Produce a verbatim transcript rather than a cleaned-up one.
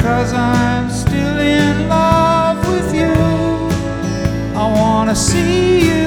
'cause I'm still in love with you. I wanna see you